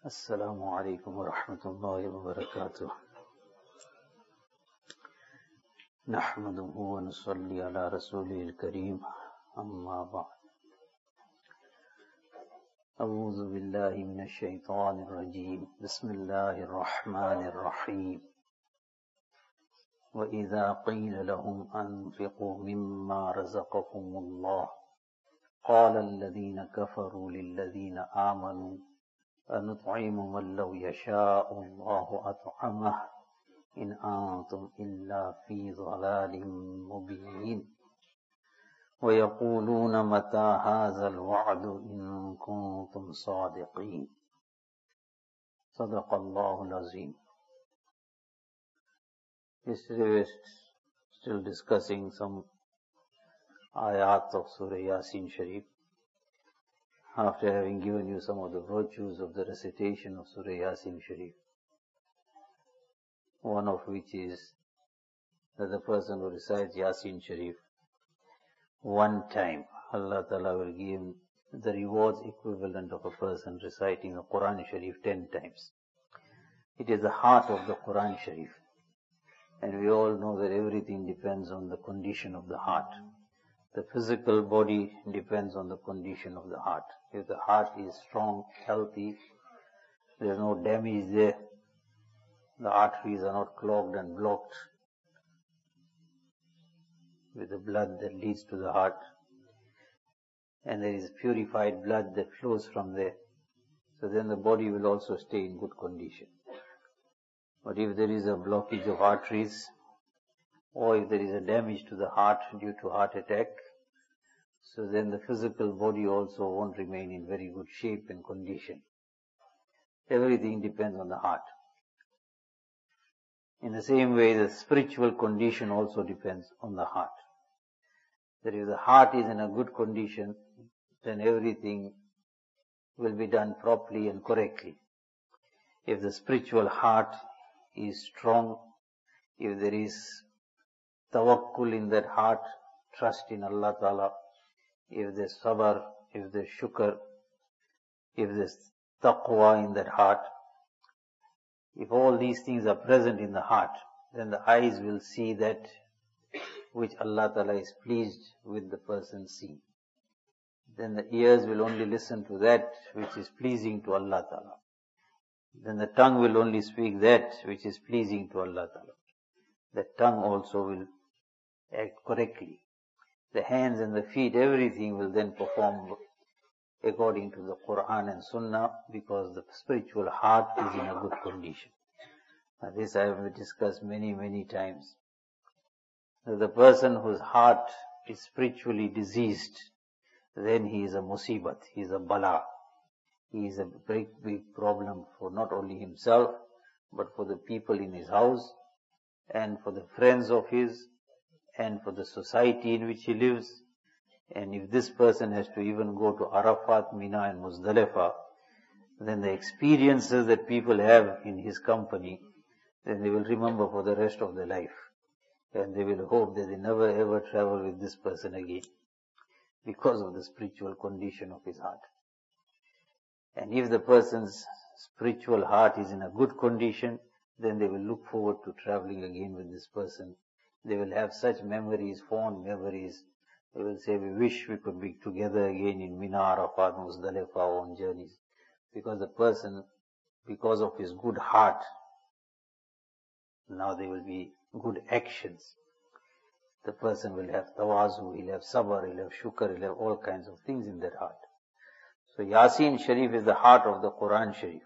السلام عليكم ورحمة الله وبركاته. نحمده ونصلي على رسوله الكريم أما بعد. أعوذ بالله من الشيطان الرجيم. بسم الله الرحمن الرحيم. وإذا قيل لهم أنفقوا مما رزقكم الله قال الذين كفروا للذين آمنوا أنطعم من لو يشاء الله أطعمه إن أنتم إلا في ضلال مبين ويقولون متى هذا الوعد إن كنتم صادقين. صدق الله العظيم. Yesterday we were still discussing some ayat of Surah Yasin Sharif. After having given you some of the virtues of the recitation of Surah Yasin Sharif, one of which is that the person who recites Yasin Sharif one time, Allah Ta'ala will give him the rewards equivalent of a person reciting the Quran Sharif 10 times. It is the heart of the Quran Sharif. And we all know that everything depends on the condition of the heart. The physical body depends on the condition of the heart. If the heart is strong, healthy, there is no damage there, the arteries are not clogged and blocked with the blood that leads to the heart, and there is purified blood that flows from there, so then the body will also stay in good condition. But if there is a blockage of arteries, or if there is a damage to the heart due to heart attack, so then the physical body also won't remain in very good shape and condition. Everything depends on the heart. In the same way, the spiritual condition also depends on the heart. That if the heart is in a good condition, then everything will be done properly and correctly. If the spiritual heart is strong, if there is tawakkul in that heart, trust in Allah Ta'ala, if there's sabr, if there's shukr, if there's taqwa in that heart, if all these things are present in the heart, then the eyes will see that which Allah Ta'ala is pleased with the person seeing. Then the ears will only listen to that which is pleasing to Allah Ta'ala. Then the tongue will only speak that which is pleasing to Allah Ta'ala. The tongue also will act correctly. The hands and the feet, everything will then perform according to the Quran and Sunnah, because the spiritual heart is in a good condition. Now this I have discussed many times. The person whose heart is spiritually diseased, then he is a musibat, he is a bala. He is a big problem for not only himself, but for the people in his house, and for the friends of his, and for the society in which he lives. And if this person has to even go to Arafat, Mina and Muzdalifah, then the experiences that people have in his company, then they will remember for the rest of their life. And they will hope that they never ever travel with this person again, because of the spiritual condition of his heart. And if the person's spiritual heart is in a good condition, then they will look forward to traveling again with this person. They will have such memories, fond memories. They will say, we wish we could be together again in Mina, Arafat, Muzdalifah on journeys. Because the person, because of his good heart, now there will be good actions. The person will have tawazu, he'll have sabr, he'll have shukr, he'll have all kinds of things in that heart. So Yasin Sharif is the heart of the Quran Sharif.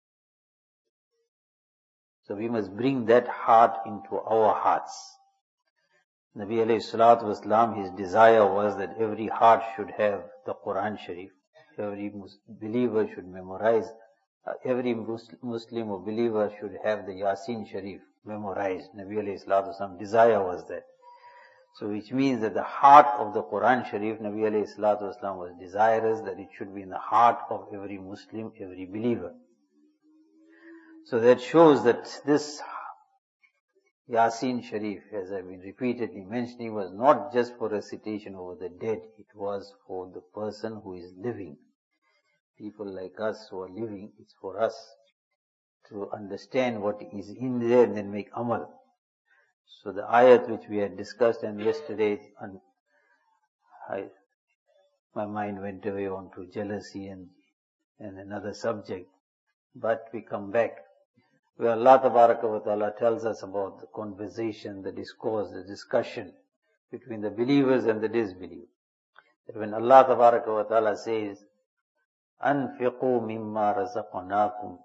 So we must bring that heart into our hearts. Nabi alayhi salatu wasalam, his desire was that every heart should have the Quran Sharif. Every believer should memorize, every Muslim or believer should have the Yasin Sharif memorized. Nabi alayhi salatu wasalam desire was that. So which means that the heart of the Quran Sharif, Nabi alayhi salatu wasalam was desirous that it should be in the heart of every Muslim, every believer. So that shows that this Yasin Sharif, as I've been repeatedly mentioning, was not just for recitation over the dead, it was for the person who is living. people like us who are living, it's for us to understand what is in there and then make amal. So the ayat which we had discussed and yesterday, my mind went away onto jealousy and another subject. But we come back where Allah Tabaraka wa Ta'ala tells us about the conversation, the discourse, the discussion between the believers and the disbelievers. That when Allah Tabaraka wa Ta'ala says, أَنْفِقُوا مِمَّا رَزَقْنَاكُمْ,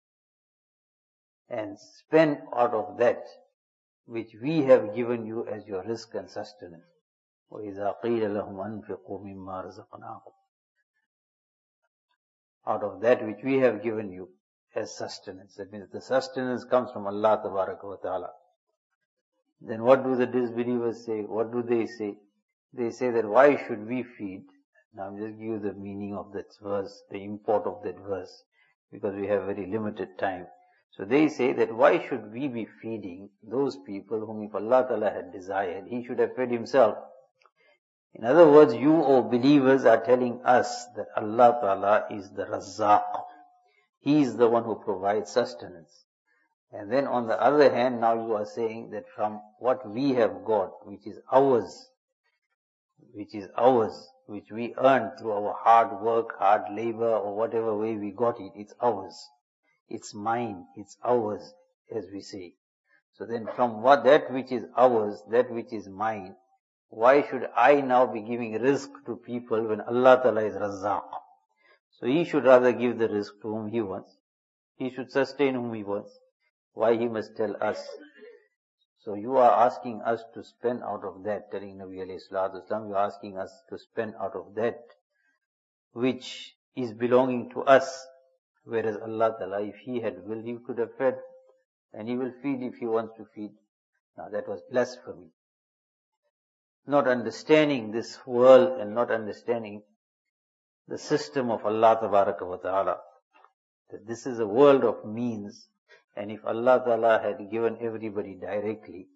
and spend out of that which we have given you as your rizq and sustenance. وَإِذَا قِيلَ لَهُمْ أَنْفِقُوا مِمَّا رَزَقْنَاكُمْ, out of that which we have given you as sustenance. That means the sustenance comes from Allah Tabaraka wa Ta'ala. Then what do the disbelievers say? What do they say? They say that why should we feed? Now I'm just give you the meaning of that verse, the import of that verse, because we have very limited time. So they say that why should we be feeding those people whom if Allah Ta'ala had desired, He should have fed Himself. In other words, you, O believers, are telling us that Allah Ta'ala is the Razzaq. He is the one who provides sustenance. And then on the other hand, now you are saying that from what we have got, which is ours, which we earned through our hard work, hard labor, or whatever way we got it, it's ours. It's mine, it's ours, as we say. So then from that which is ours, that which is mine, why should I now be giving rizq to people when Allah Ta'ala is Razzaq? So He should rather give the rizq to whom He wants. He should sustain whom He wants. Why He must tell us? So you are asking us to spend out of that, telling Nabi alayhi salatu wasalam, you are asking us to spend out of that which is belonging to us. Whereas Allah Ta'ala, if He had willed, He could have fed, and He will feed if He wants to feed. Now that was blasphemy. Not understanding this world and not understanding the system of Allah Tabaraka wa Ta'ala. That this is a world of means, and if Allah Ta'ala had given everybody directly,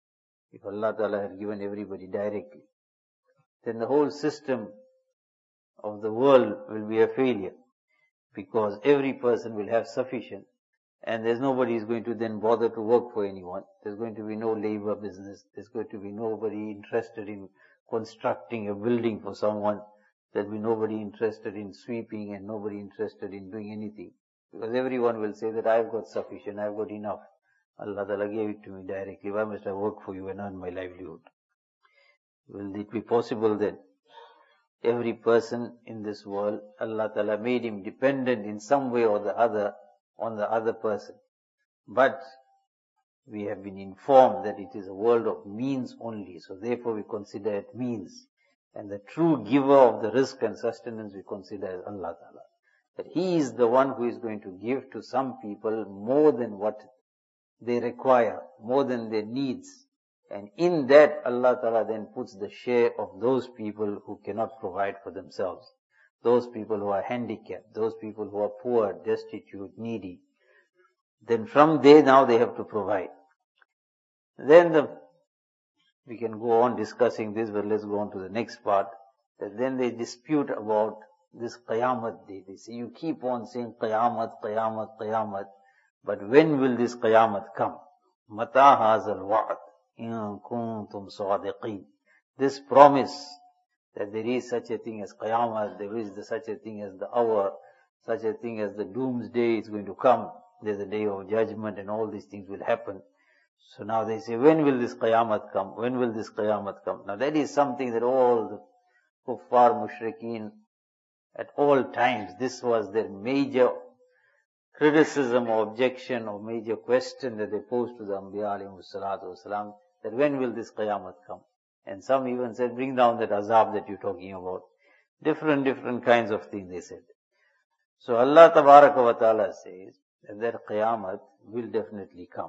then the whole system of the world will be a failure. Because every person will have sufficient, and there's nobody is going to then bother to work for anyone. There's going to be no labor business. There's going to be nobody interested in constructing a building for someone. There'll be nobody interested in sweeping and nobody interested in doing anything. Because everyone will say that I've got sufficient, I've got enough. Allah Ta'ala gave it to me directly. Why must I work for you and earn my livelihood? Will it be possible that every person in this world, Allah Ta'ala made him dependent in some way or the other on the other person? But we have been informed that it is a world of means only, so therefore we consider it means. And the true giver of the rizq and sustenance we consider as Allah Ta'ala. That He is the one who is going to give to some people more than what they require, more than their needs. And in that, Allah Ta'ala then puts the share of those people who cannot provide for themselves. Those people who are handicapped, those people who are poor, destitute, needy. Then from there now they have to provide. Then we can go on discussing this, but let's go on to the next part. That then they dispute about this Qayamat day. They say, you keep on saying Qayamat, Qayamat, Qayamat. But when will this Qayamat come? Mata hazal wa'ad. In kuntum sadiqeen. This promise that there is such a thing as Qiyamah, there is such a thing as the hour, such a thing as the doomsday is going to come. There's a day of judgment and all these things will happen. So now they say, when will this Qayamat come? When will this Qayamat come? Now that is something that all the kuffar, mushrikeen, at all times, this was their major criticism or objection or major question that they posed to the Anbiya alayhimu salatu wasalam, that when will this Qayamat come? And some even said, bring down that azab that you're talking about. Different kinds of things they said. So Allah Tabaraka wa Ta'ala says that Qayamat will definitely come.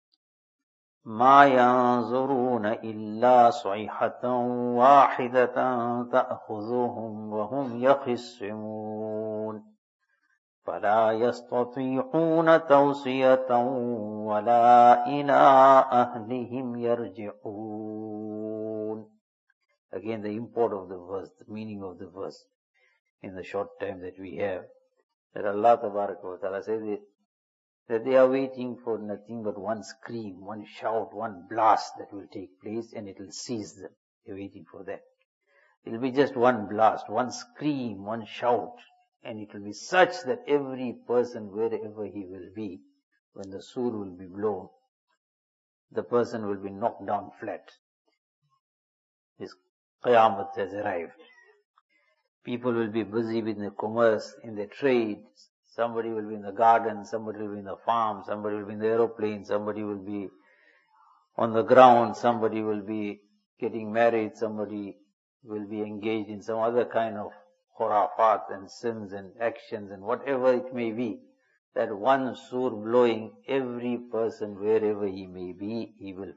مَا يَنْظُرُونَ إِلَّا صَيْحَةً وَاحِدَةً تَأْخُذُهُمْ وَهُمْ يَخِصِّمُونَ فَلَا يَسْتَطِيعُونَ تَوْصِيَةً وَلَا إِلَىٰ أَهْلِهِمْ يَرْجِعُونَ. Again the import of the verse, the meaning of the verse in the short time that we have. That Allah Ta'ala says that they are waiting for nothing but one scream, one shout, one blast that will take place and it will seize them. They're waiting for that. It will be just one blast, one scream, one shout, and it will be such that every person, wherever he will be, when the sur will be blown, the person will be knocked down flat. His Qiyamah has arrived. People will be busy with their commerce, in their trade. Somebody will be in the garden, somebody will be in the farm, somebody will be in the aeroplane, somebody will be on the ground, somebody will be getting married, somebody will be engaged in some other kind of khurafat and sins and actions and whatever it may be. That one sur blowing, every person wherever he may be,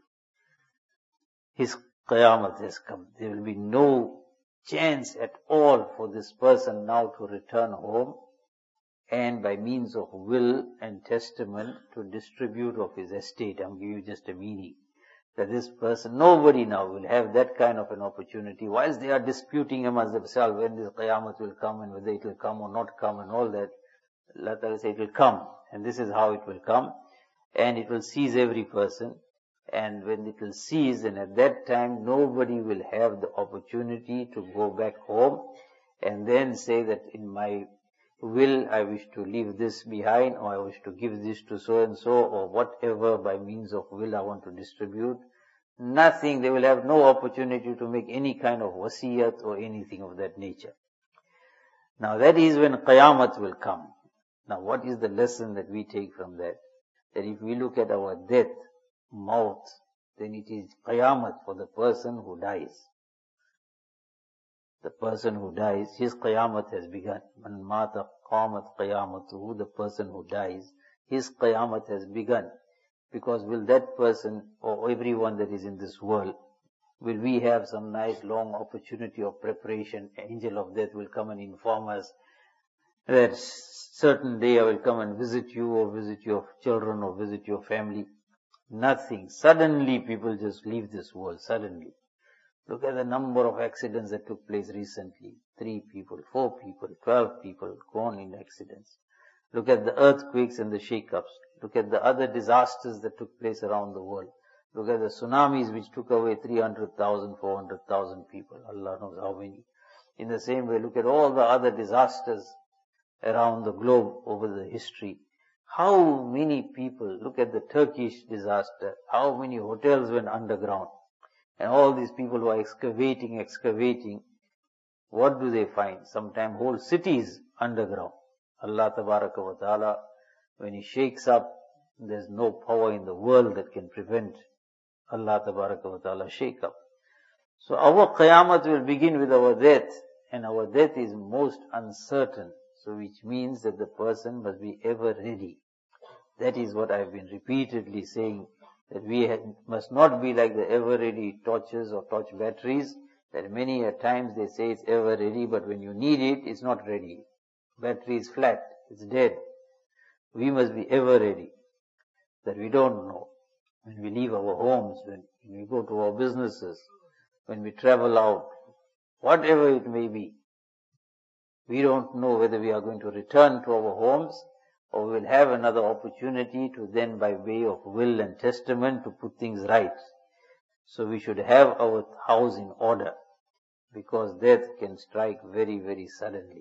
his Qiyamah has come. There will be no chance at all for this person now to return home and by means of will and testament to distribute of his estate. I'm giving you just a meaning. That this person, nobody now will have that kind of an opportunity. Whilst they are disputing amongst themselves when this Qiyamah will come and whether it will come or not come and all that, Allah Ta'ala says it will come. And this is how it will come. And it will seize every person. And when it will seize, and at that time nobody will have the opportunity to go back home and then say that in my will I wish to leave this behind, or I wish to give this to so and so, or whatever by means of will I want to distribute. Nothing, they will have no opportunity to make any kind of wasiyat or anything of that nature. Now that is when Qayamat will come. Now what is the lesson that we take from that? That if we look at our death, maut, then it is Qayamat for the person who dies. The person who dies, his Qayamat has begun. Man mata qamat qiyamatuhu, the person who dies, his Qayamat has begun. Because will that person, or everyone that is in this world, will we have some nice long opportunity of preparation? Angel of death will come and inform us that certain day I will come and visit you, or visit your children, or visit your family. Nothing. Suddenly people just leave this world, suddenly. Look at the number of accidents that took place recently. 3 people, 4 people, 12 people gone in accidents. Look at the earthquakes and the shake-ups. Look at the other disasters that took place around the world. Look at the tsunamis which took away 300,000, 400,000 people. Allah knows how many. In the same way, look at all the other disasters around the globe over the history. How many people, look at the Turkish disaster, how many hotels went underground. And all these people who are excavating, what do they find? Sometimes whole cities underground. Allah Tabaraka wa Ta'ala, when He shakes up, there's no power in the world that can prevent Allah Tabaraka wa Ta'ala shake up. So our Qayamat will begin with our death, and our death is most uncertain. So which means that the person must be ever ready. That is what I've been repeatedly saying, that we must not be like the ever-ready torches or torch batteries, that many a times they say it's ever-ready, but when you need it, it's not ready. Battery is flat, it's dead. We must be ever-ready, that we don't know. When we leave our homes, when we go to our businesses, when we travel out, whatever it may be, we don't know whether we are going to return to our homes, or we will have another opportunity to then by way of will and testament to put things right. So we should have our house in order, because death can strike very, very suddenly.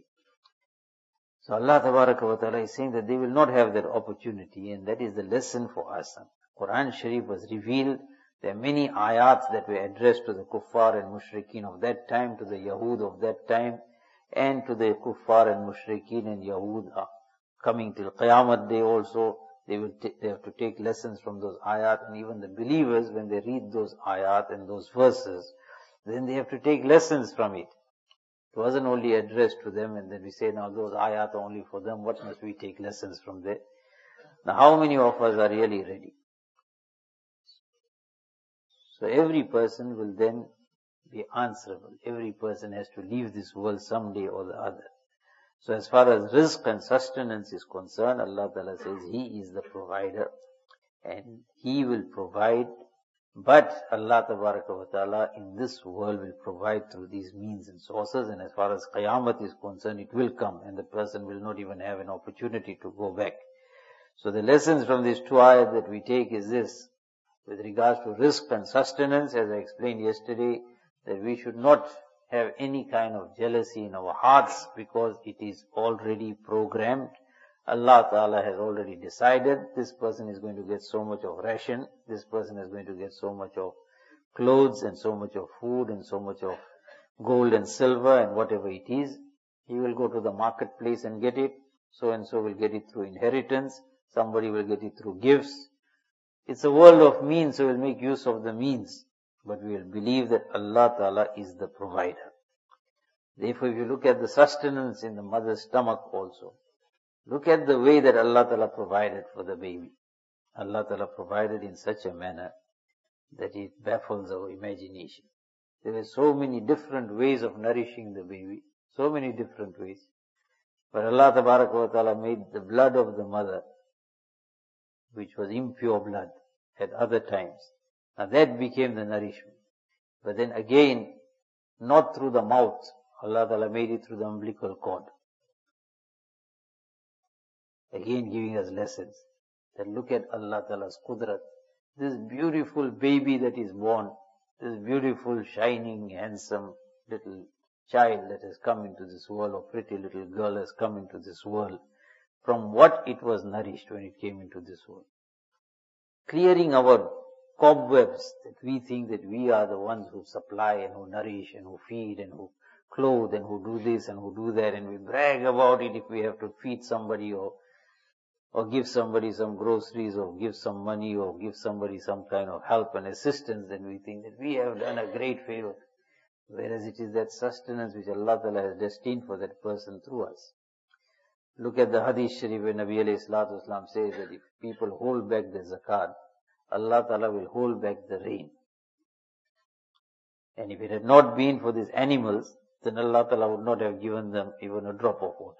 So Allah Tabaraka wa Ta'ala is saying that they will not have that opportunity, and that is the lesson for us. Quran Sharif was revealed. There are many ayats that were addressed to the kuffar and mushrikeen of that time, to the Yahud of that time, and to the kuffar and mushrikeen and Yahud coming till Qiyamah Day also. They have to take lessons from those ayat, and even the believers, when they read those ayat and those verses, then they have to take lessons from it. It wasn't only addressed to them, and then we say, now those ayat are only for them, what must we take lessons from there? Now how many of us are really ready? So every person will then be answerable. Every person has to leave this world someday or the other. So as far as rizq and sustenance is concerned, Allah Ta'ala says He is the provider, and He will provide But Allah Ta'ala in this world will provide through these means and sources, and as far as Qiyamah is concerned, it will come and the person will not even have an opportunity to go back. So the lessons from these two ayat that we take is this, with regards to rizq and sustenance, as I explained yesterday, that we should not have any kind of jealousy in our hearts because it is already programmed. Allah Ta'ala has already decided this person is going to get so much of ration, this person is going to get so much of clothes and so much of food and so much of gold and silver and whatever it is. He will go to the marketplace and get it. So and so will get it through inheritance. Somebody will get it through gifts. It's a world of means, so we'll make use of the means. But we will believe that Allah Ta'ala is the provider. Therefore, if you look at the sustenance in the mother's stomach also, look at the way that Allah Ta'ala provided for the baby. Allah Ta'ala provided in such a manner that it baffles our imagination. There were so many different ways of nourishing the baby, so many different ways. But Allah Ta'ala made the blood of the mother, which was impure blood at other times. Now that became the nourishment. But then again, not through the mouth. Allah Ta'ala made it through the umbilical cord. Again giving us lessons. That look at Allah Ta'ala's qudrat. This beautiful baby that is born, this beautiful, shining, handsome little child that has come into this world, or pretty little girl has come into this world, from what it was nourished when it came into this world. Clearing our cobwebs that we think that we are the ones who supply and who nourish and who feed and who clothe and who do this and who do that, and we brag about it if we have to feed somebody or give somebody some groceries or give some money or give somebody some kind of help and assistance, then we think that we have done a great favor. Whereas it is that sustenance which Allah Ta'ala has destined for that person through us. Look at the Hadith Sharif where Nabi alayhi salatu wasalam says that if people hold back the zakat, Allah Ta'ala will hold back the rain. And if it had not been for these animals, then Allah Ta'ala would not have given them even a drop of water.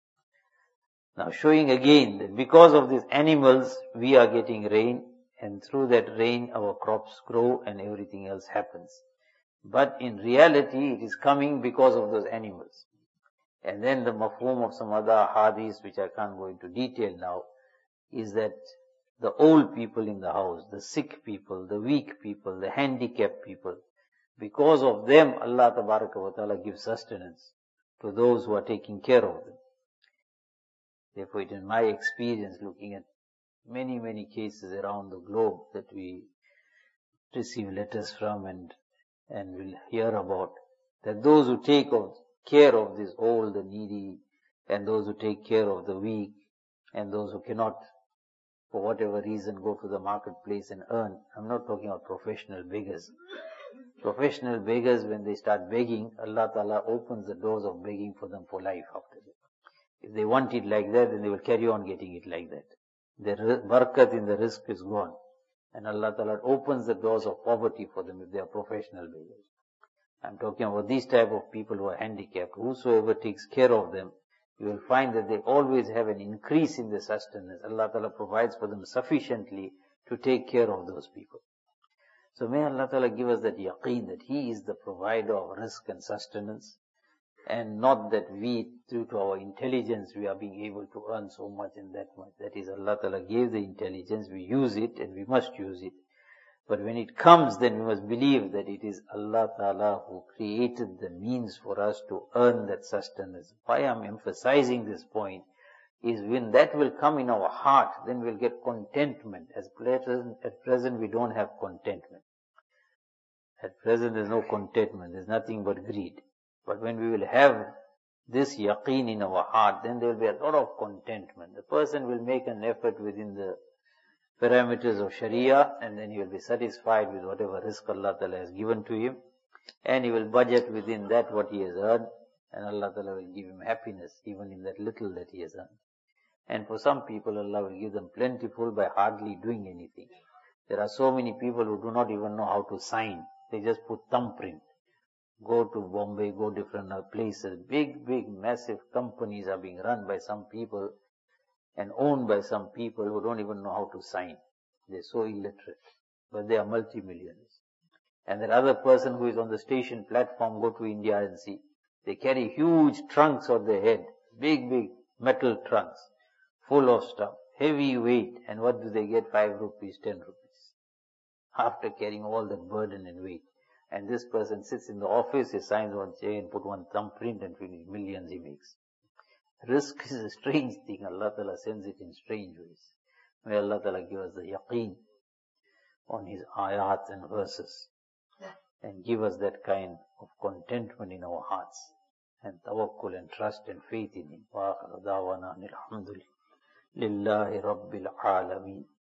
Now showing again that because of these animals, we are getting rain, and through that rain our crops grow and everything else happens. But in reality, it is coming because of those animals. And then the mafhum of some other hadiths, which I can't go into detail now, is that the old people in the house, the sick people, the weak people, the handicapped people, because of them, Allah Ta'ala gives sustenance to those who are taking care of them. Therefore, it is my experience looking at many, many cases around the globe that we receive letters from and will hear about, that those who take care of this old, the needy, and those who take care of the weak, and those who cannot, for whatever reason, go to the marketplace and earn. I'm not talking about professional beggars. Professional beggars, when they start begging, Allah Ta'ala opens the doors of begging for them for life after that. If they want it like that, then they will carry on getting it like that. Their barakat in the rizq is gone. And Allah Ta'ala opens the doors of poverty for them if they are professional beggars. I'm talking about these type of people who are handicapped. Whosoever takes care of them, you will find that they always have an increase in their sustenance. Allah Ta'ala provides for them sufficiently to take care of those people. So may Allah Ta'ala give us that yaqeen that He is the provider of rizq and sustenance, and not that we, due to our intelligence, we are being able to earn so much and that much. That is, Allah Ta'ala gave the intelligence, we use it and we must use it. But when it comes, then we must believe that it is Allah Ta'ala who created the means for us to earn that sustenance. Why I'm emphasizing this point is when that will come in our heart, then we'll get contentment. At present we don't have contentment. At present there's no contentment, there's nothing but greed. But when we will have this yaqeen in our heart, then there will be a lot of contentment. The person will make an effort within the parameters of Sharia, and then he will be satisfied with whatever rizq Allah Ta'ala has given to him, and he will budget within that what he has earned, and Allah Ta'ala will give him happiness even in that little that he has earned. And for some people, Allah will give them plentiful by hardly doing anything. There are so many people who do not even know how to sign. They just put thumbprint. Go to Bombay, go different places. Big, massive companies are being run by some people and owned by some people who don't even know how to sign. They're so illiterate. but they are multi-millionaires. And that other person who is on the station platform, go to India and see. They carry huge trunks on their head, big metal trunks, full of stuff, heavy weight, and what do they get? 5 rupees, 10 rupees. After carrying all that burden and weight. And this person sits in the office, he signs one chain, put one thumbprint, and finish. Millions he makes. Risk is a strange thing. Allah Ta'ala sends it in strange ways. May Allah Ta'ala give us the yaqeen on His ayat and verses, and give us that kind of contentment in our hearts, and tawakkul and trust and faith in Him. Wa akhir da'wana alhamdulillah lillahi rabbil alameen.